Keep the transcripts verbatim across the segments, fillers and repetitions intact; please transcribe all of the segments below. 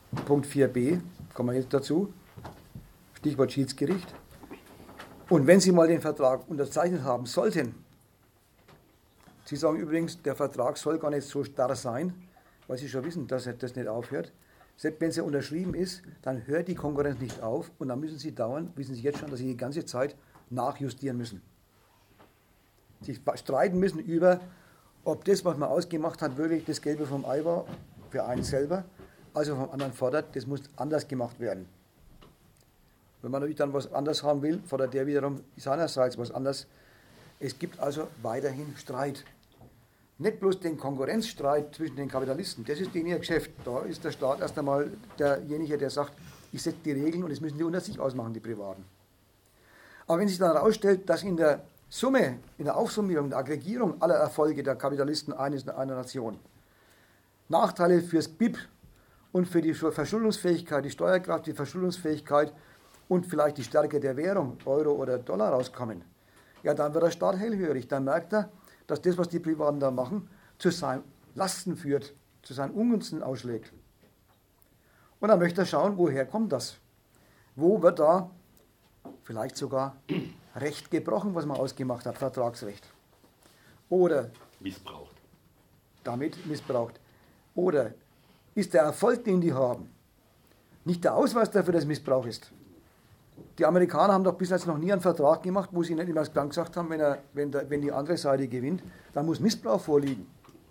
Punkt vier b, kommen wir jetzt dazu, Stichwort Schiedsgericht. Und wenn Sie mal den Vertrag unterzeichnet haben sollten, Sie sagen übrigens, der Vertrag soll gar nicht so starr sein, weil Sie schon wissen, dass das nicht aufhört. Selbst wenn es ja unterschrieben ist, dann hört die Konkurrenz nicht auf und dann müssen Sie dauernd, wissen Sie jetzt schon, dass Sie die ganze Zeit nachjustieren müssen. Sie streiten müssen über, ob das, was man ausgemacht hat, wirklich das Gelbe vom Ei war, für einen selber, also vom anderen fordert, das muss anders gemacht werden. Wenn man natürlich dann was anderes haben will, fordert der wiederum seinerseits was anderes. Es gibt also weiterhin Streit. Nicht bloß den Konkurrenzstreit zwischen den Kapitalisten, das ist denen ihr Geschäft. Da ist der Staat erst einmal derjenige, der sagt, ich setze die Regeln und das müssen die unter sich ausmachen, die Privaten. Aber wenn sich dann herausstellt, dass in der Summe, in der Aufsummierung, in der Aggregierung aller Erfolge der Kapitalisten eines einer Nation Nachteile fürs B I P und für die Verschuldungsfähigkeit, die Steuerkraft, die Verschuldungsfähigkeit und vielleicht die Stärke der Währung, Euro oder Dollar rauskommen, ja, dann wird der Staat hellhörig. Dann merkt er, dass das, was die Privaten da machen, zu seinen Lasten führt, zu seinen Ungunsten ausschlägt. Und dann möchte er schauen, woher kommt das? Wo wird da vielleicht sogar Recht gebrochen, was man ausgemacht hat, Vertragsrecht? Oder missbraucht. Damit missbraucht. Oder ist der Erfolg, den die haben, nicht der Ausweis dafür, dass Missbrauch ist? Die Amerikaner haben doch bis jetzt noch nie einen Vertrag gemacht, wo sie nicht immer ganz gesagt haben, wenn, er, wenn, der, wenn die andere Seite gewinnt, dann muss Missbrauch vorliegen.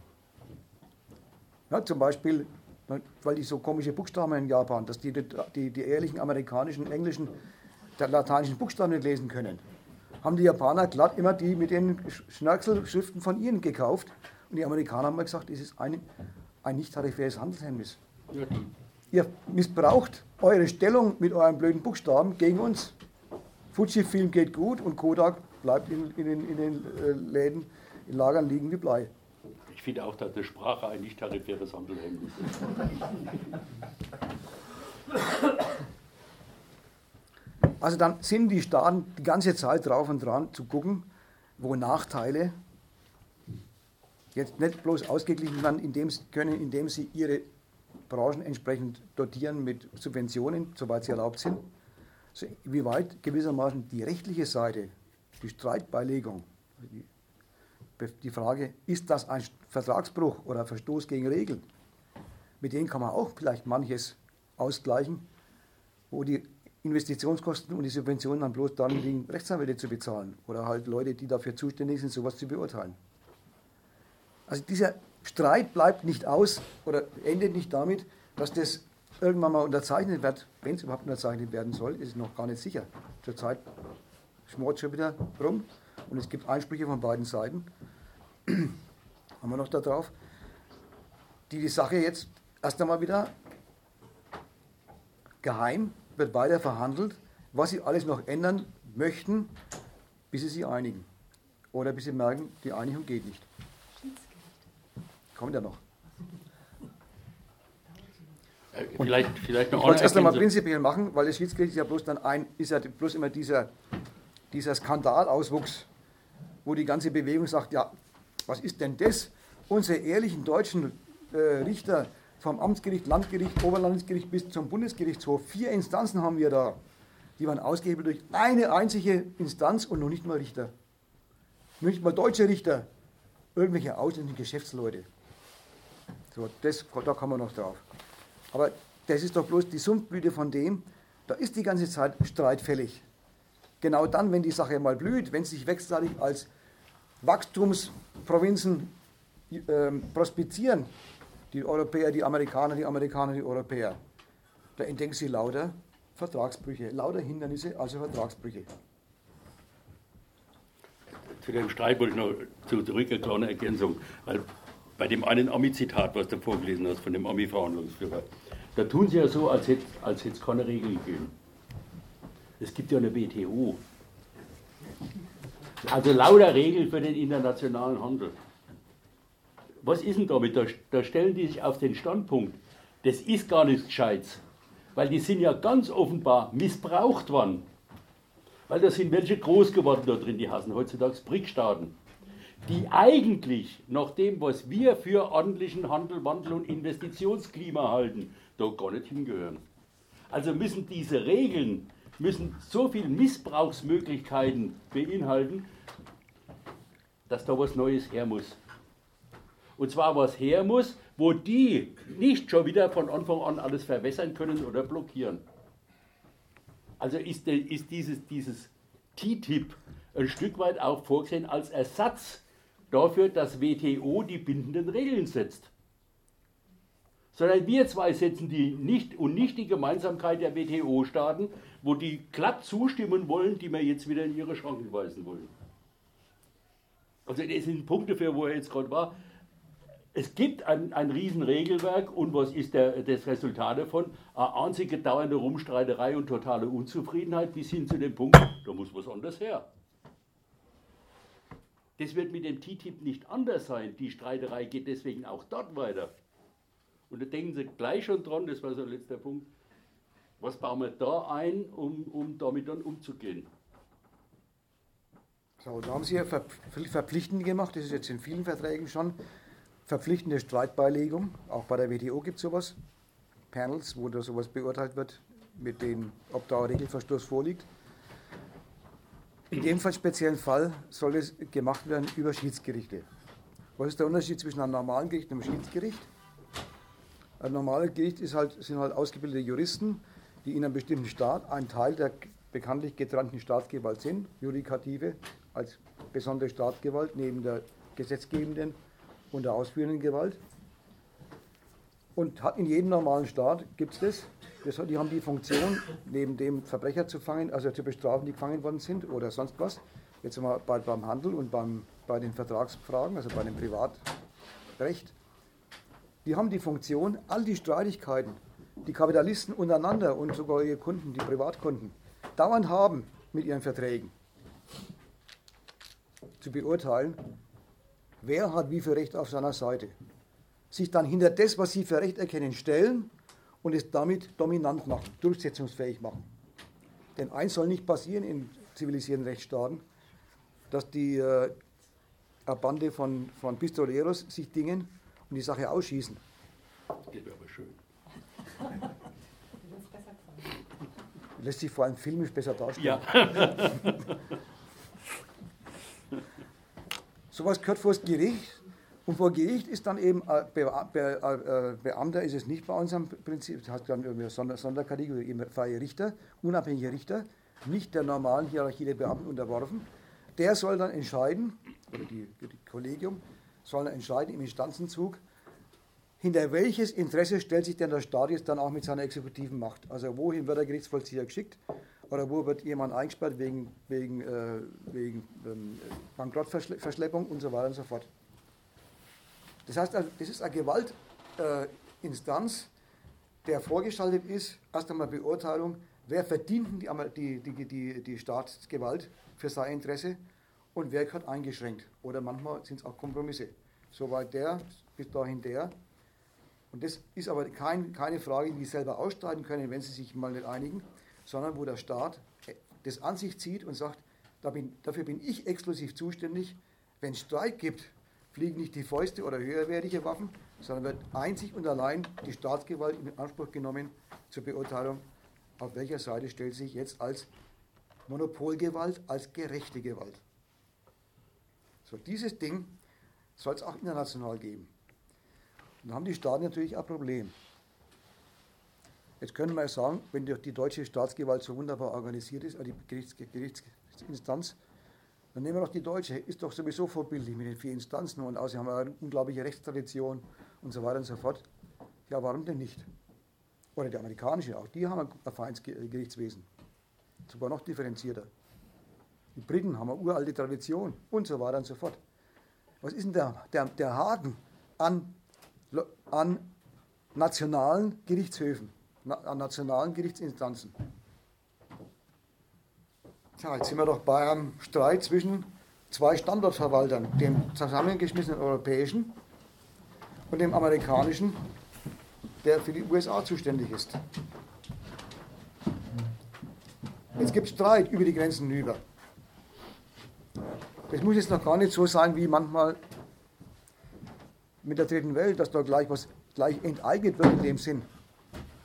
Ja, zum Beispiel, weil die so komische Buchstaben in Japan, dass die die, die ehrlichen amerikanischen, englischen, der lateinischen Buchstaben nicht lesen können, haben die Japaner glatt immer die mit den Schnörkelschriften von ihnen gekauft. Und die Amerikaner haben mal gesagt, es ist ein, ein nicht tarifäres Handelshemmnis. Ja. Ihr missbraucht eure Stellung mit euren blöden Buchstaben gegen uns. Fujifilm geht gut und Kodak bleibt in, in, in, in den äh, Läden, in Lagern liegen wie Blei. Ich finde auch, dass die Sprache ein nicht tarifäres Handelshemmnis ist. Also dann sind die Staaten die ganze Zeit drauf und dran zu gucken, wo Nachteile jetzt nicht bloß ausgeglichen werden, indem sie, können, indem sie ihre Branchen entsprechend dotieren mit Subventionen, soweit sie erlaubt sind, so, wie weit gewissermaßen die rechtliche Seite, die Streitbeilegung, die, die Frage, ist das ein Vertragsbruch oder Verstoß gegen Regeln, mit denen kann man auch vielleicht manches ausgleichen, wo die Investitionskosten und die Subventionen dann bloß darin liegen, Rechtsanwälte zu bezahlen oder halt Leute, die dafür zuständig sind, sowas zu beurteilen. Also dieser Streit bleibt nicht aus oder endet nicht damit, dass das irgendwann mal unterzeichnet wird. Wenn es überhaupt unterzeichnet werden soll, ist es noch gar nicht sicher. Zurzeit schmort schon wieder rum und es gibt Einsprüche von beiden Seiten. Haben wir noch da drauf, die die Sache jetzt erst einmal wieder geheim wird weiter verhandelt, was sie alles noch ändern möchten, bis sie sich einigen. Oder bis sie merken, die Einigung geht nicht. Kommt ja noch. Äh, vielleicht, vielleicht noch ich wollte es erst einmal prinzipiell machen, weil das Schiedsgericht ist ja bloß dann ein, ist ja bloß immer dieser, dieser Skandalauswuchs, wo die ganze Bewegung sagt, ja, was ist denn das? Unsere ehrlichen deutschen äh, Richter vom Amtsgericht, Landgericht, Oberlandesgericht bis zum Bundesgerichtshof, vier Instanzen haben wir da, die waren ausgehebelt durch eine einzige Instanz und noch nicht mal Richter. Nicht mal deutsche Richter, irgendwelche ausländischen Geschäftsleute. So, das, da kann man noch drauf. Aber das ist doch bloß die Sumpfblüte von dem, da ist die ganze Zeit streitfällig. Genau dann, wenn die Sache mal blüht, wenn sie sich wechselseitig als Wachstumsprovinzen äh, prospizieren, die Europäer, die Amerikaner, die Amerikaner, die Europäer, da entdecken sie lauter Vertragsbrüche, lauter Hindernisse, also Vertragsbrüche. Zu dem Streit wollte ich noch zurück eine kleine Ergänzung, weil bei dem einen Ami-Zitat, was du vorgelesen hast, von dem Ami-Verhandlungsführer, da tun sie ja so, als hätte als es keine Regeln gegeben. Es gibt ja eine W T O. Also lauter Regeln für den internationalen Handel. Was ist denn damit? Da, da stellen die sich auf den Standpunkt, das ist gar nichts Gescheites, weil die sind ja ganz offenbar missbraucht worden. Weil da sind welche groß geworden da drin, die heißen heutzutage B R I C-Staaten, die eigentlich nach dem, was wir für ordentlichen Handel, Wandel und Investitionsklima halten, da gar nicht hingehören. Also müssen diese Regeln müssen so viele Missbrauchsmöglichkeiten beinhalten, dass da was Neues her muss. Und zwar was her muss, wo die nicht schon wieder von Anfang an alles verwässern können oder blockieren. Also ist, de, ist dieses, dieses T T I P ein Stück weit auch vorgesehen als Ersatz dafür, dass W T O die bindenden Regeln setzt. Sondern wir zwei setzen die nicht und nicht die Gemeinsamkeit der W T O-Staaten, wo die glatt zustimmen wollen, die wir jetzt wieder in ihre Schranken weisen wollen. Also das sind Punkte, für wo er jetzt gerade war. Es gibt ein, ein Riesenregelwerk und was ist der, das Resultat davon? Eine einzige dauernde Rumstreiterei und totale Unzufriedenheit bis hin zu dem Punkt, da muss was anderes her. Das wird mit dem T T I P nicht anders sein. Die Streiterei geht deswegen auch dort weiter. Und da denken Sie gleich schon dran, das war so ein letzter Punkt, was bauen wir da ein, um, um damit dann umzugehen? So, da haben Sie ja verpflichtend gemacht, das ist jetzt in vielen Verträgen schon, verpflichtende Streitbeilegung, auch bei der W T O gibt es sowas, Panels, wo da sowas beurteilt wird, mit denen, ob da ein Regelverstoß vorliegt. In dem Fall, speziellen Fall soll es gemacht werden über Schiedsgerichte. Was ist der Unterschied zwischen einem normalen Gericht und einem Schiedsgericht? Ein normales Gericht ist halt, sind halt ausgebildete Juristen, die in einem bestimmten Staat ein Teil der bekanntlich getrennten Staatsgewalt sind, Judikative als besondere Staatsgewalt neben der gesetzgebenden und der ausführenden Gewalt. Und in jedem normalen Staat gibt es das. das. Die haben die Funktion, neben dem Verbrecher zu fangen, also zu bestrafen, die gefangen worden sind oder sonst was. Jetzt mal bei, beim Handel und beim, bei den Vertragsfragen, also bei dem Privatrecht. Die haben die Funktion, all die Streitigkeiten, die Kapitalisten untereinander und sogar ihre Kunden, die Privatkunden, dauernd haben mit ihren Verträgen, zu beurteilen, wer hat wie viel Recht auf seiner Seite. Sich dann hinter das, was sie für Recht erkennen, stellen und es damit dominant machen, durchsetzungsfähig machen. Denn eins soll nicht passieren in zivilisierten Rechtsstaaten, dass die äh, eine Bande von, von Pistoleros sich dingen und die Sache ausschießen. Das wäre aber schön. Lässt sich vor allem filmisch besser darstellen. Ja. Sowas gehört vor das Gericht und vor Gericht ist dann eben ein Be Be Be Beamter, ist es nicht bei unserem Prinzip, das hat dann irgendwie Sonder Sonderkategorie, freie Richter, unabhängige Richter, nicht der normalen Hierarchie der Beamten unterworfen. Der soll dann entscheiden, oder die, die Kollegium soll dann entscheiden im Instanzenzug, hinter welches Interesse stellt sich denn der Staat jetzt dann auch mit seiner exekutiven Macht? Also wohin wird der Gerichtsvollzieher geschickt oder wo wird jemand eingesperrt wegen, wegen, äh, wegen ähm, Bankrottverschleppung und so weiter und so fort. Das heißt, also, das ist eine Gewaltinstanz, äh, der vorgeschaltet ist, erst einmal Beurteilung, wer verdient die, die, die, die Staatsgewalt für sein Interesse und wer gehört eingeschränkt. Oder manchmal sind es auch Kompromisse. Soweit der, bis dahin der. Und das ist aber kein, keine Frage, die Sie selber ausstreiten können, wenn Sie sich mal nicht einigen, sondern wo der Staat das an sich zieht und sagt, da bin, dafür bin ich exklusiv zuständig. Wenn es Streit gibt, fliegen nicht die Fäuste oder höherwertige Waffen, sondern wird einzig und allein die Staatsgewalt in Anspruch genommen zur Beurteilung, auf welcher Seite stellt sich jetzt als Monopolgewalt, als gerechte Gewalt. So, dieses Ding soll es auch international geben. Und da haben die Staaten natürlich ein Problem. Jetzt können wir sagen, wenn die deutsche Staatsgewalt so wunderbar organisiert ist, die Gerichts Gerichtsinstanz, dann nehmen wir doch die deutsche, ist doch sowieso vorbildlich mit den vier Instanzen und außerdem haben wir eine unglaubliche Rechtstradition und so weiter und so fort. Ja, warum denn nicht? Oder die amerikanische, auch die haben ein feines Gerichtswesen, sogar noch differenzierter. Die Briten haben eine uralte Tradition und so weiter und so fort. Was ist denn der, der, der Haken an an nationalen Gerichtshöfen, an nationalen Gerichtsinstanzen? Tja, jetzt sind wir doch bei einem Streit zwischen zwei Standortverwaltern, dem zusammengeschmissenen europäischen und dem amerikanischen, der für die U S A zuständig ist. Jetzt gibt es Streit über die Grenzen hinüber. Das muss jetzt noch gar nicht so sein, wie manchmal mit der dritten Welt, dass da gleich was gleich enteignet wird in dem Sinn.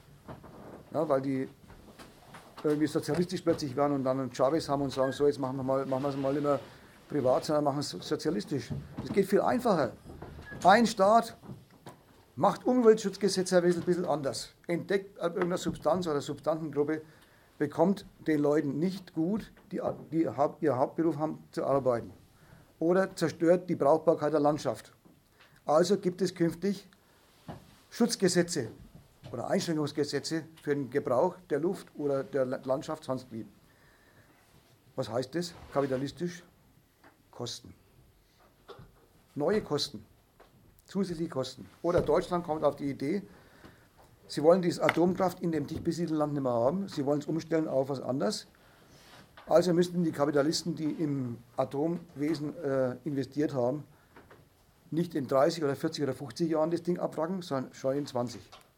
Ja, weil die irgendwie sozialistisch plötzlich werden und dann einen Chavez haben und sagen, so jetzt machen wir mal, machen wir es mal immer privat, sondern machen es sozialistisch. Das geht viel einfacher. Ein Staat macht Umweltschutzgesetze ein bisschen anders, entdeckt irgendeine Substanz oder Substanzengruppe, bekommt den Leuten nicht gut, die, die ihr Hauptberuf haben, zu arbeiten. Oder zerstört die Brauchbarkeit der Landschaft. Also gibt es künftig Schutzgesetze oder Einschränkungsgesetze für den Gebrauch der Luft oder der Landschaft sonst wie. Was heißt das? Kapitalistisch? Kosten. Neue Kosten. Zusätzliche Kosten. Oder Deutschland kommt auf die Idee, sie wollen diese Atomkraft in dem dicht besiedelten Land nicht mehr haben, sie wollen es umstellen auf was anderes. Also müssten die Kapitalisten, die im Atomwesen äh, investiert haben, nicht in dreißig oder vierzig oder fünfzig Jahren das Ding abwracken, sondern schon in zwanzig.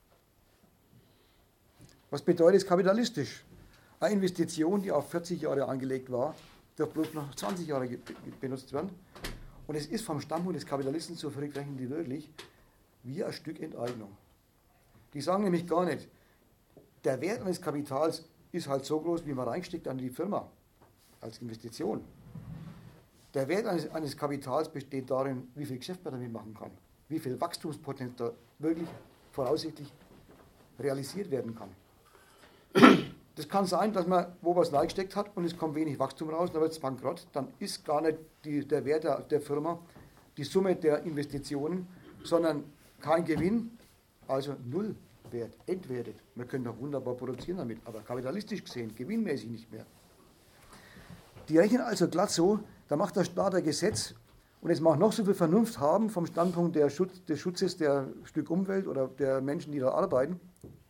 Was bedeutet es kapitalistisch? Eine Investition, die auf vierzig Jahre angelegt war, darf bloß noch zwanzig Jahre benutzt werden. Und es ist vom Standpunkt des Kapitalisten so verrückt, rechnen die wirklich wie ein Stück Enteignung. Die sagen nämlich gar nicht, der Wert eines Kapitals ist halt so groß, wie man reingesteckt an die Firma als Investition. Der Wert eines, eines Kapitals besteht darin, wie viel Geschäft man damit machen kann, wie viel Wachstumspotenzial da wirklich voraussichtlich realisiert werden kann. Das kann sein, dass man wo was reingesteckt hat und es kommt wenig Wachstum raus, dann wird es bankrott, dann ist gar nicht die, der Wert der, der Firma die Summe der Investitionen, sondern kein Gewinn, also null Wert, entwertet. Wir können doch wunderbar produzieren damit, aber kapitalistisch gesehen, gewinnmäßig nicht mehr. Die rechnen also glatt so, da macht der Staat ein Gesetz und es mag noch so viel Vernunft haben vom Standpunkt der Schutz, des Schutzes der Stück Umwelt oder der Menschen, die da arbeiten.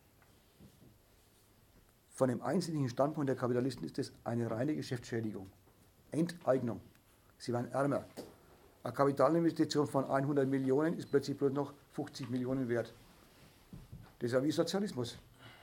Von dem einzigen Standpunkt der Kapitalisten ist es eine reine Geschäftsschädigung, Enteignung. Sie werden ärmer. Eine Kapitalinvestition von hundert Millionen ist plötzlich bloß noch fünfzig Millionen wert. Das ist ja wie Sozialismus.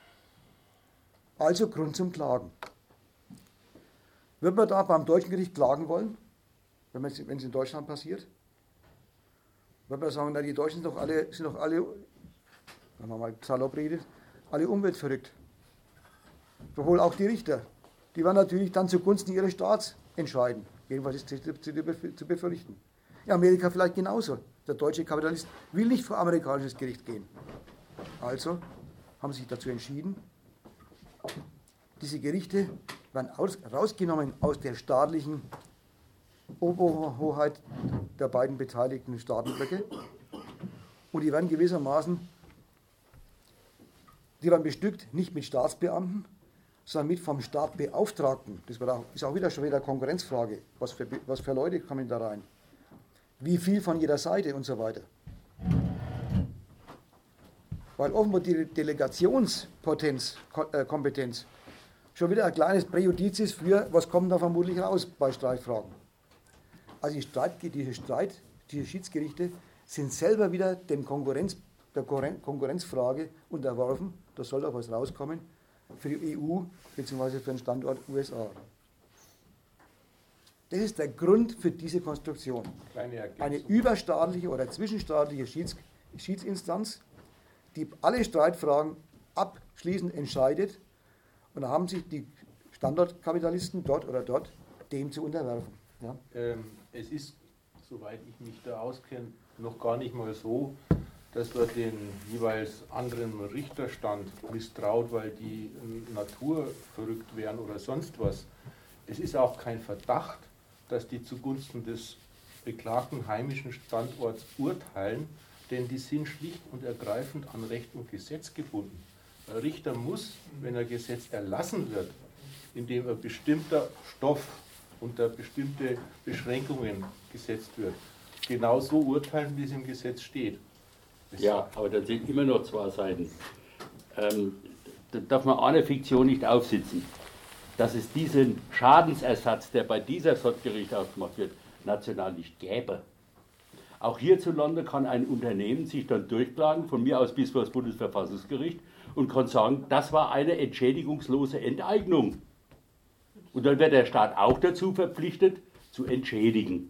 Also Grund zum Klagen. Wird man da beim deutschen Gericht klagen wollen, wenn es in Deutschland passiert? Wird man sagen, na, die Deutschen sind doch alle, sind doch alle, wenn man mal salopp redet, alle umweltverrückt. Obwohl auch die Richter, die werden natürlich dann zugunsten ihres Staats entscheiden. Jedenfalls ist das zu befürchten. In Amerika vielleicht genauso. Der deutsche Kapitalist will nicht vor amerikanisches Gericht gehen. Also haben sie sich dazu entschieden, diese Gerichte werden aus, rausgenommen aus der staatlichen Oberhoheit der beiden beteiligten Staatenblöcke und die werden gewissermaßen, die werden bestückt nicht mit Staatsbeamten, sondern mit vom Staat Beauftragten. Das ist auch wieder schon wieder eine Konkurrenzfrage. Was für, was für Leute kommen da rein? Wie viel von jeder Seite und so weiter. Weil offenbar die Delegationskompetenz äh, Kompetenz, schon wieder ein kleines Präjudiz ist für, was kommt da vermutlich raus bei Streitfragen. Also die Streit, diese Streit, diese Schiedsgerichte sind selber wieder dem Konkurrenz, der Konkurrenzfrage unterworfen. Da soll doch was rauskommen für die E U bzw. für den Standort U S A. Das ist der Grund für diese Konstruktion. Eine überstaatliche oder zwischenstaatliche Schieds, Schiedsinstanz, die alle Streitfragen abschließend entscheidet, und da haben sich die Standortkapitalisten dort oder dort dem zu unterwerfen. Ja? Ähm, es ist, soweit ich mich da auskenne, noch gar nicht mal so, dass wir den jeweils anderen Richterstand misstraut, weil die Natur verrückt wären oder sonst was. Es ist auch kein Verdacht, dass die zugunsten des beklagten heimischen Standorts urteilen, denn die sind schlicht und ergreifend an Recht und Gesetz gebunden. Der Richter muss, wenn ein Gesetz erlassen wird, in dem ein bestimmter Stoff unter bestimmte Beschränkungen gesetzt wird, genauso urteilen, wie es im Gesetz steht. Das ja, aber da sind immer noch zwei Seiten. Ähm, da darf man eine Fiktion nicht aufsitzen, dass es diesen Schadensersatz, der bei dieser Sortgericht ausgemacht wird, national nicht gäbe. Auch hierzulande kann ein Unternehmen sich dann durchklagen, von mir aus bis vor das Bundesverfassungsgericht, und kann sagen, das war eine entschädigungslose Enteignung. Und dann wird der Staat auch dazu verpflichtet, zu entschädigen.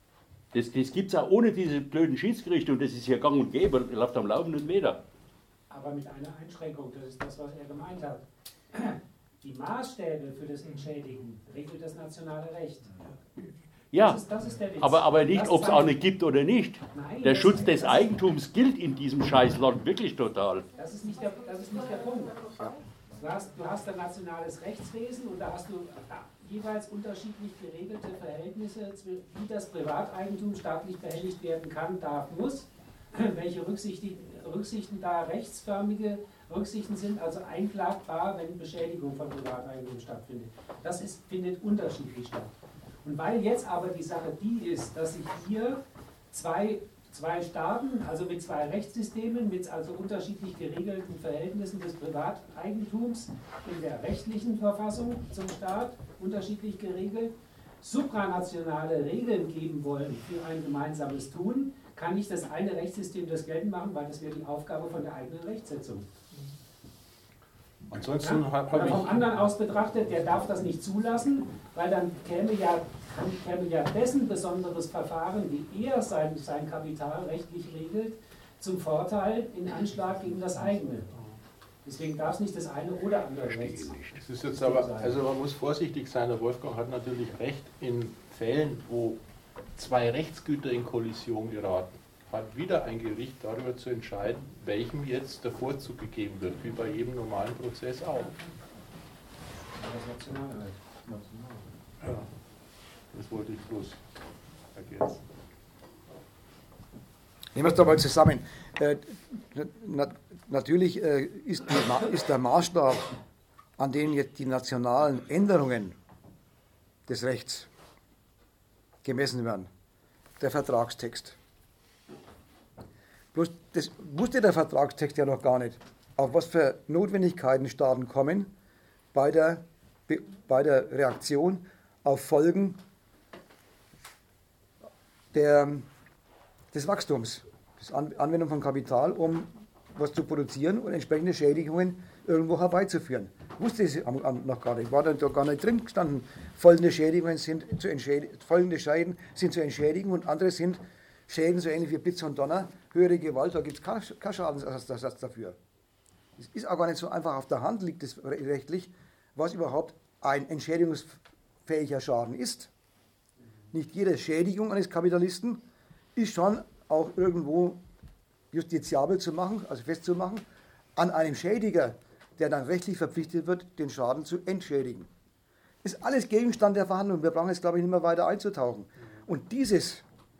Das, das gibt es auch ohne diese blöden Schiedsgerichte, und das ist ja gang und gäbe, das läuft am laufenden Meter. aber mit einer Einschränkung, das ist das, was er gemeint hat. Die Maßstäbe für das Entschädigen regelt das nationale Recht. Ja, das ist, das ist der Witz. aber, aber nicht, Das ob es zeigt- eine gibt oder nicht. Nein, Der das- Schutz des das- Eigentums gilt in diesem Scheißland wirklich total. Das ist nicht der, das ist nicht der Punkt. Du hast, du hast ein nationales Rechtswesen und da hast du jeweils unterschiedlich geregelte Verhältnisse, wie das Privateigentum staatlich behelligt werden kann, darf, muss, welche Rücksichten, Rücksichten da rechtsförmige Rücksichten sind, also einklagbar, wenn Beschädigung von Privateigentum stattfindet. Das ist, findet unterschiedlich statt. Und weil jetzt aber die Sache die ist, dass sich hier zwei Zwei Staaten, also mit zwei Rechtssystemen, mit also unterschiedlich geregelten Verhältnissen des Privateigentums in der rechtlichen Verfassung zum Staat, unterschiedlich geregelt, supranationale Regeln geben wollen für ein gemeinsames Tun, kann nicht das eine Rechtssystem das geltend machen, weil das wäre die Aufgabe von der eigenen Rechtsetzung. Ansonsten Ja? habe Oder vom ich... anderen aus betrachtet, der darf das nicht zulassen, weil dann käme ja, käme ja dessen besonderes Verfahren, wie er sein, sein Kapital rechtlich regelt, zum Vorteil in Anschlag gegen das eigene. Deswegen darf es nicht das eine oder andere Rechts. Es ist jetzt aber, also man muss vorsichtig sein, der Wolfgang hat natürlich recht, in Fällen, wo zwei Rechtsgüter in Kollision geraten, hat wieder ein Gericht darüber zu entscheiden, welchem jetzt der Vorzug gegeben wird, wie bei jedem normalen Prozess auch. Das nationale Recht. Ja, das wollte ich bloß ergänzen. Nehmen wir es doch mal zusammen. Äh, na, natürlich äh, ist, die, ist der Maßstab, an dem jetzt die nationalen Änderungen des Rechts gemessen werden, der Vertragstext. Bloß das wusste der Vertragstext ja noch gar nicht, auf was für Notwendigkeiten Staaten kommen bei der, bei der Reaktion auf Folgen der, des Wachstums, der Anwendung von Kapital, um was zu produzieren und entsprechende Schädigungen irgendwo herbeizuführen. Wusste ich noch gar nicht, war da gar nicht drin gestanden. Folgende Schädigungen sind zu entschädigen, folgende Schäden sind zu entschädigen und andere sind Schäden so ähnlich wie Blitz und Donner, höhere Gewalt, da gibt es keinen Schadensersatz dafür. Es ist auch gar nicht so einfach auf der Hand, liegt es rechtlich, was überhaupt ein entschädigungsfähiger Schaden ist. Nicht jede Schädigung eines Kapitalisten ist schon auch irgendwo justiziabel zu machen, also festzumachen, an einem Schädiger, der dann rechtlich verpflichtet wird, den Schaden zu entschädigen. Ist alles Gegenstand der Verhandlung. Wir brauchen jetzt, glaube ich, nicht mehr weiter einzutauchen. Und dieses,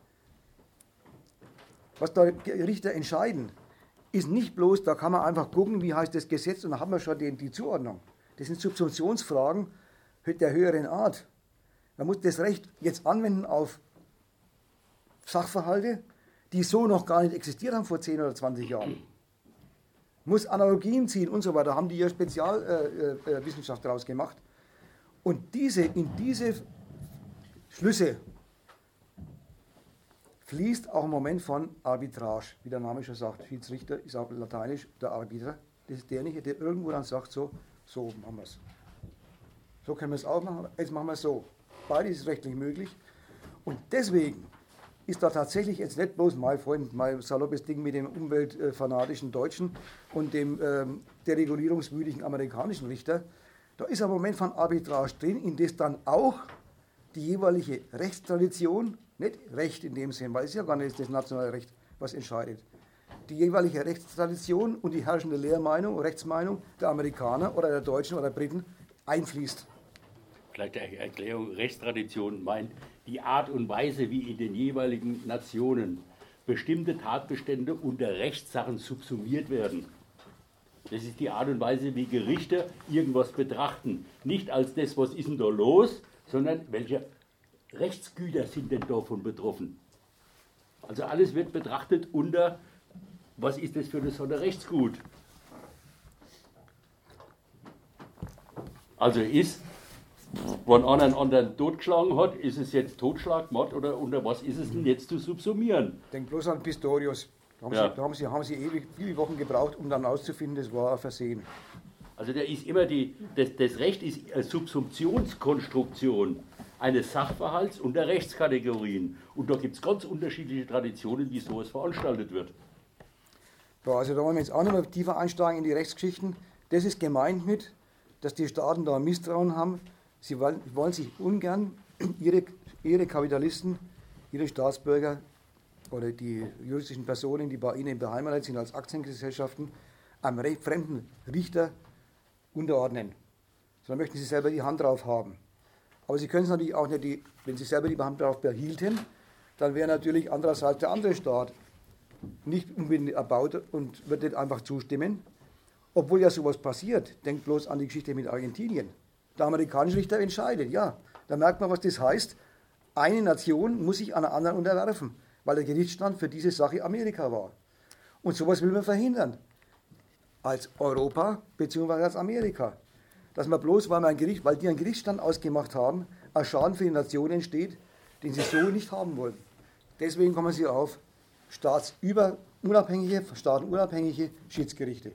was da Richter entscheiden, ist nicht bloß, da kann man einfach gucken, wie heißt das Gesetz, und da haben wir schon die, die Zuordnung. Das sind Subsumptionsfragen der höheren Art. Man muss das Recht jetzt anwenden auf Sachverhalte, die so noch gar nicht existiert haben vor zehn oder zwanzig Jahren. Muss Analogien ziehen und so weiter, haben die ja Spezialwissenschaft äh, äh, daraus gemacht. Und diese, in diese Schlüsse fließt auch ein Moment von Arbitrage, wie der Name schon sagt. Schiedsrichter ist auch lateinisch, der Arbiter. Das ist derjenige, der irgendwo dann sagt, so, so machen wir es. So können wir es auch machen, jetzt machen wir es so. Beides ist rechtlich möglich. Und deswegen ist da tatsächlich jetzt nicht bloß mein Freund, mein saloppes Ding mit dem umweltfanatischen Deutschen und dem ähm, deregulierungswütigen amerikanischen Richter. Da ist ein Moment von Arbitrage drin, in das dann auch die jeweilige Rechtstradition, nicht Recht in dem Sinn, weil es ist ja gar nicht das nationale Recht, was entscheidet, die jeweilige Rechtstradition und die herrschende Lehrmeinung, Rechtsmeinung der Amerikaner oder der Deutschen oder der Briten einfließt. Vielleicht eine Erklärung, Rechtstradition meint die Art und Weise, wie in den jeweiligen Nationen bestimmte Tatbestände unter Rechtssachen subsumiert werden. Das ist die Art und Weise, wie Gerichte irgendwas betrachten. Nicht als das, was ist denn da los, sondern welche Rechtsgüter sind denn davon betroffen. Also alles wird betrachtet unter, was ist das für eine Sorte Rechtsgut. Also ist, wenn einer einen anderen totgeschlagen hat, ist es jetzt Totschlag, Mord oder unter was ist es denn jetzt zu subsumieren? Denk bloß an Pistorius. Da haben, Ja. sie, da haben, sie, haben sie ewig viele Wochen gebraucht, um dann auszufinden, das war ein Versehen. Also da ist immer die, das, das Recht ist eine Subsumptionskonstruktion eines Sachverhalts und der Rechtskategorien. Und da gibt es ganz unterschiedliche Traditionen, wie sowas veranstaltet wird. So, also da wollen wir jetzt auch nicht mehr tiefer einsteigen in die Rechtsgeschichten. Das ist gemeint mit, dass die Staaten da Misstrauen haben. Sie wollen, wollen sich ungern ihre, ihre Kapitalisten, ihre Staatsbürger oder die juristischen Personen, die bei ihnen beheimatet sind als Aktiengesellschaften, einem fremden Richter unterordnen. Sondern möchten sie selber die Hand drauf haben. Aber sie können es natürlich auch nicht, die, wenn sie selber die Hand drauf behielten, dann wäre natürlich andererseits der andere Staat nicht unbedingt erbaut und würde nicht einfach zustimmen. Obwohl ja sowas passiert. Denkt bloß an die Geschichte mit Argentinien. Der amerikanische Richter entscheidet, ja. Da merkt man, was das heißt. Eine Nation muss sich einer anderen unterwerfen, weil der Gerichtsstand für diese Sache Amerika war. Und sowas will man verhindern. Als Europa bzw. als Amerika. Dass man bloß, weil, man ein Gericht, weil die einen Gerichtsstand ausgemacht haben, ein Schaden für die Nation entsteht, den sie so nicht haben wollen. Deswegen kommen sie auf staatsüberunabhängige, staatenunabhängige Schiedsgerichte.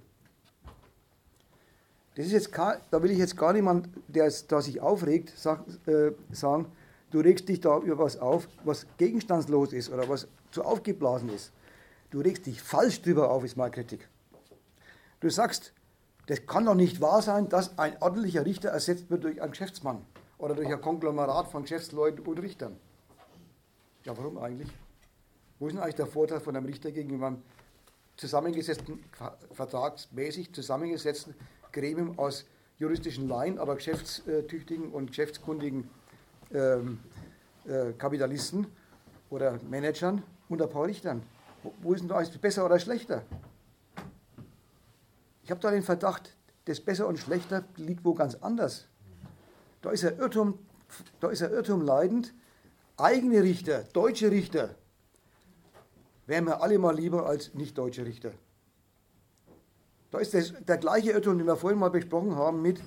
Das ist jetzt, da will ich jetzt gar niemand, der, der sich aufregt, sag, äh, sagen, du regst dich da über was auf, was gegenstandslos ist oder was zu aufgeblasen ist. Du regst dich falsch drüber auf, ist meine Kritik. Du sagst, das kann doch nicht wahr sein, dass ein ordentlicher Richter ersetzt wird durch einen Geschäftsmann oder durch ein Konglomerat von Geschäftsleuten und Richtern. Ja, warum eigentlich? Wo ist denn eigentlich der Vorteil von einem Richter gegenüber einem zusammengesetzten, vertragsmäßig zusammengesetzten Gremium aus juristischen Laien, aber geschäftstüchtigen und geschäftskundigen ähm, äh, Kapitalisten oder Managern und ein paar Richtern? Wo, wo ist denn da alles besser oder schlechter? Ich habe da den Verdacht, das Besser und Schlechter liegt wo ganz anders. Da ist ein Irrtum, da ist ein Irrtum leidend. Eigene Richter, deutsche Richter, wären mir alle mal lieber als nicht deutsche Richter. Da ist das, der gleiche Irrtum, den wir vorhin mal besprochen haben, mit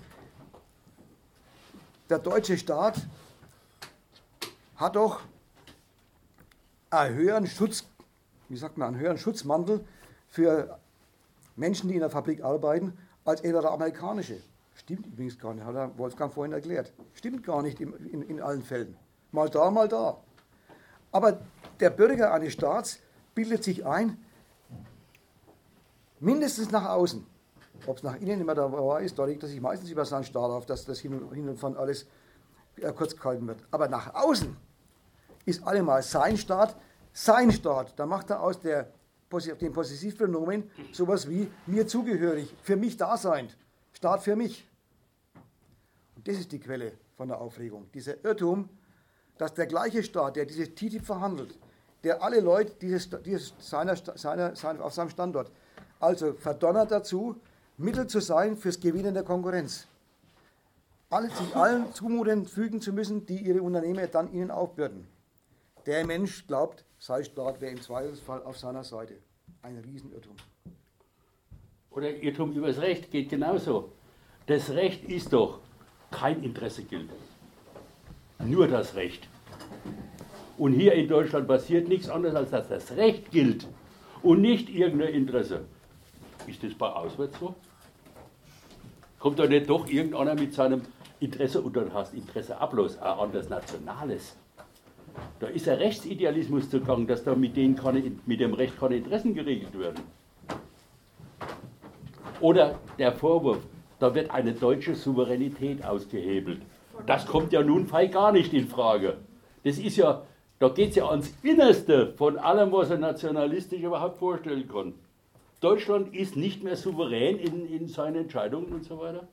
der deutsche Staat hat doch einen höheren Schutz, wie sagt man, einen höheren Schutzmantel für Menschen, die in der Fabrik arbeiten, als etwa der amerikanische. Stimmt übrigens gar nicht, hat der Wolfgang vorhin erklärt. Stimmt gar nicht in, in, in allen Fällen. Mal da, mal da. Aber der Bürger eines Staats bildet sich ein, mindestens nach außen. Ob es nach innen immer da wahr ist, da regt er sich meistens über seinen Staat auf, dass das hin und, hin und von alles äh, kurz gehalten wird. Aber nach außen ist allemal sein Staat, sein Staat. Da macht er aus der, dem Possessivpronomen sowas wie mir zugehörig, für mich da sein. Staat für mich. Und das ist die Quelle von der Aufregung. Dieser Irrtum, dass der gleiche Staat, der dieses T T I P verhandelt, der alle Leute dieses, dieses seiner, seiner, seiner, auf seinem Standort, also verdonnert dazu, Mittel zu sein fürs Gewinnen der Konkurrenz. Alle, sich allen zumuten fügen zu müssen, die ihre Unternehmer dann ihnen aufbürden. Der Mensch glaubt, sein Staat wäre im Zweifelsfall auf seiner Seite. Ein Riesenirrtum. Oder Irrtum übers Recht geht genauso. Das Recht ist doch, kein Interesse gilt. Nur das Recht. Und hier in Deutschland passiert nichts anderes, als dass das Recht gilt und nicht irgendein Interesse. Ist das bei auswärts so? Kommt da nicht doch irgendeiner mit seinem Interesse, und dann hast Interesse ablos, auch an das Nationales. Da ist ein Rechtsidealismus zugange, dass da mit, denen keine, mit dem Recht keine Interessen geregelt werden. Oder der Vorwurf, da wird eine deutsche Souveränität ausgehebelt. Das kommt ja nun fei gar nicht in Frage. Das ist ja, da geht es ja ans Innerste von allem, was er nationalistisch überhaupt vorstellen kann. Deutschland ist nicht mehr souverän in, in seinen Entscheidungen und so weiter.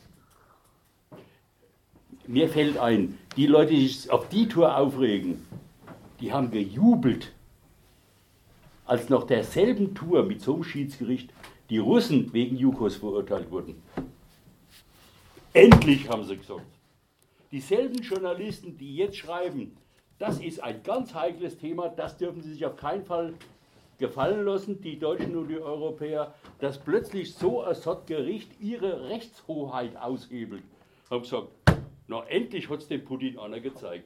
Mir fällt ein, die Leute, die sich auf die Tour aufregen, die haben gejubelt, als nach derselben Tour mit so einem Schiedsgericht die Russen wegen Jukos verurteilt wurden. Endlich, haben sie gesagt. Dieselben Journalisten, die jetzt schreiben, das ist ein ganz heikles Thema, das dürfen sie sich auf keinen Fall gefallen lassen, die Deutschen und die Europäer, dass plötzlich so ein Gericht ihre Rechtshoheit aushebelt. Haben gesagt, na endlich hat es dem Putin einer gezeigt.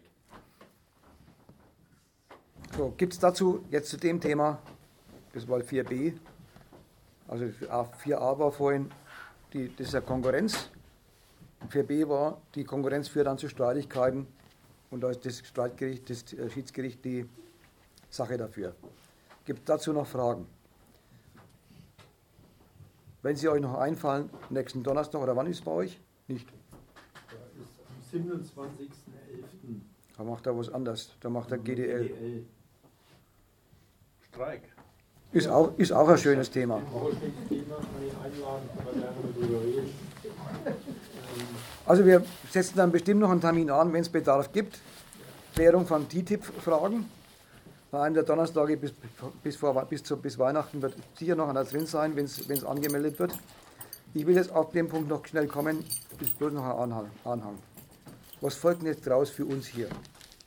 So, gibt es dazu jetzt zu dem Thema, das war vier b, also vier a war vorhin, die, das ist ja Konkurrenz, vier b war, die Konkurrenz führt dann zu Streitigkeiten und da ist das Streitgericht, das Schiedsgericht die Sache dafür. Gibt es dazu noch Fragen? Wenn Sie euch noch einfallen, nächsten Donnerstag oder wann ist es bei euch? Nicht. Da ist am siebenundzwanzigsten elften Da macht er was anderes. Da macht er G D L. G D L. Streik. Ist auch, ist auch ein schönes Thema. Thema kann ich einladen, kann man gerne darüber reden. Also wir setzen dann bestimmt noch einen Termin an, wenn es Bedarf gibt. Klärung von T T I P-Fragen. Bei einem der Donnerstage bis, bis, vor, bis, zu, bis Weihnachten wird sicher noch einer drin sein, wenn es angemeldet wird. Ich will jetzt auf den Punkt noch schnell kommen, ist bloß noch ein Anhang. Anhang. Was folgt denn jetzt draus für uns hier?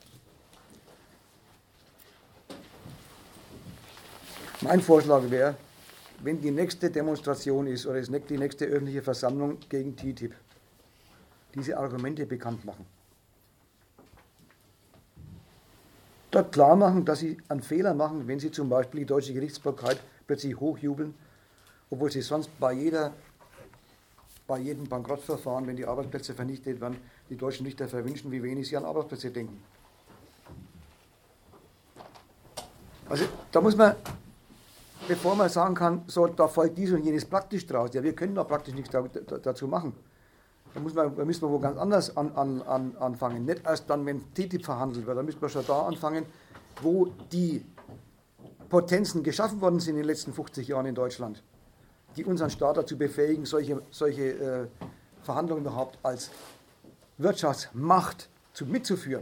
Mein Vorschlag wäre, wenn die nächste Demonstration ist oder die nächste öffentliche Versammlung gegen T T I P, diese Argumente bekannt machen. Dort klar machen, dass sie einen Fehler machen, wenn sie zum Beispiel die deutsche Gerichtsbarkeit plötzlich hochjubeln, obwohl sie sonst bei, jeder, bei jedem Bankrottverfahren, wenn die Arbeitsplätze vernichtet werden, die deutschen Richter verwünschen, wie wenig sie an Arbeitsplätze denken. Also da muss man, bevor man sagen kann, so, da folgt dies und jenes praktisch draus, ja, wir können da praktisch nichts da, da, dazu machen. Da, muss man, da müssen wir wo ganz anders an, an, an, anfangen. Nicht erst dann, wenn T T I P verhandelt wird, da müssen wir schon da anfangen, wo die Potenzen geschaffen worden sind in den letzten fünfzig Jahren in Deutschland, die unseren Staat dazu befähigen, solche, solche äh, Verhandlungen überhaupt als Wirtschaftsmacht zu, mitzuführen.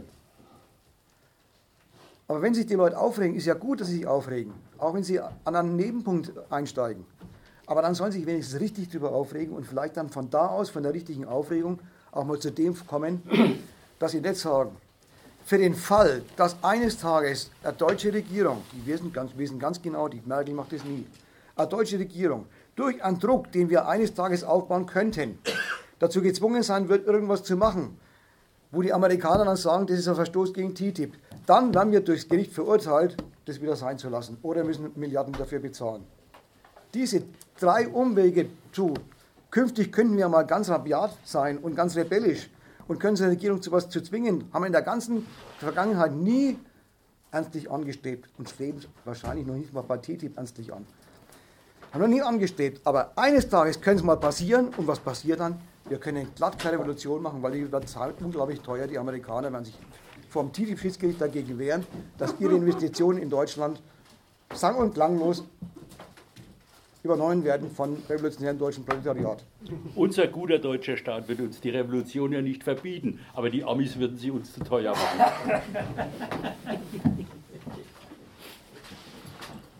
Aber wenn sich die Leute aufregen, ist ja gut, dass sie sich aufregen, auch wenn sie an einen Nebenpunkt einsteigen. Aber dann sollen sie sich wenigstens richtig darüber aufregen und vielleicht dann von da aus, von der richtigen Aufregung, auch mal zu dem kommen, dass sie nicht sagen, für den Fall, dass eines Tages eine deutsche Regierung, die wissen ganz, wissen ganz genau, die Merkel macht das nie, eine deutsche Regierung durch einen Druck, den wir eines Tages aufbauen könnten, dazu gezwungen sein wird, irgendwas zu machen, wo die Amerikaner dann sagen, das ist ein Verstoß gegen T T I P, dann werden wir durchs Gericht verurteilt, das wieder sein zu lassen oder müssen Milliarden dafür bezahlen. Diese drei Umwege zu, künftig könnten wir mal ganz rabiat sein und ganz rebellisch und können die Regierung zu etwas zu zwingen, haben wir in der ganzen Vergangenheit nie ernstlich angestrebt und streben wahrscheinlich noch nicht mal bei T T I P ernstlich an. Haben wir nie angestrebt, aber eines Tages könnte es mal passieren und was passiert dann? Wir können glatt keine Revolution machen, weil die wird unglaublich teuer. Die Amerikaner werden sich vom T T I P-Schiedsgericht dagegen wehren, dass ihre Investitionen in Deutschland sang- und klanglos übernommen werden von revolutionären deutschen Proletariat. Unser guter deutscher Staat wird uns die Revolution ja nicht verbieten, aber die Amis würden sie uns zu teuer machen.